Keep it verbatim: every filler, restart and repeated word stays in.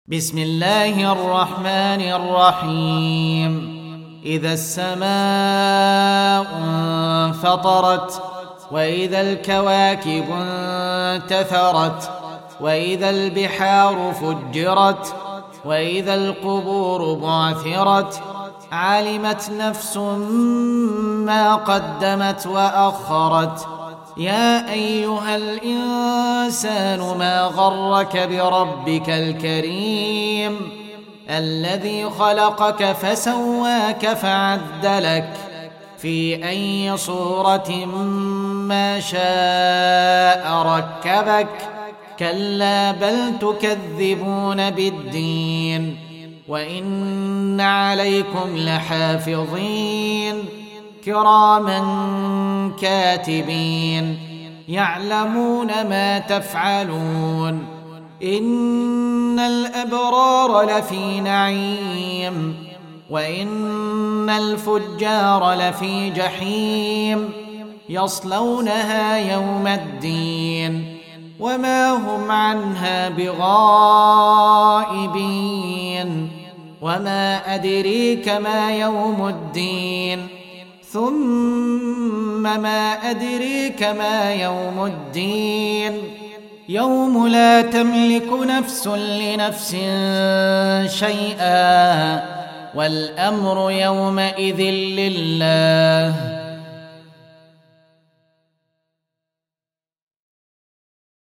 بسم الله الرحمن الرحيم. إذا السماء انفطرت وإذا الكواكب انتثرت وإذا البحار فجرت وإذا القبور بعثرت علمت نفس ما قدمت وأخرت. يا أيها الإنسان ما غرك بربك الكريم الذي خلقك فسواك فعدلك في أي صورة ما شاء ركبك. كلا بل تكذبون بالدين وإن عليكم لحافظين كراما كاتبين يعلمون ما تفعلون. إن الأبرار لفي نعيم وإن الفجار لفي جحيم يصلونها يوم الدين وما هم عنها بغائبين. وما أدريك ما يوم الدين ثم ما أدريك ما يوم الدين يوم لا تملك نفس لنفس شيئا والأمر يومئذ لله.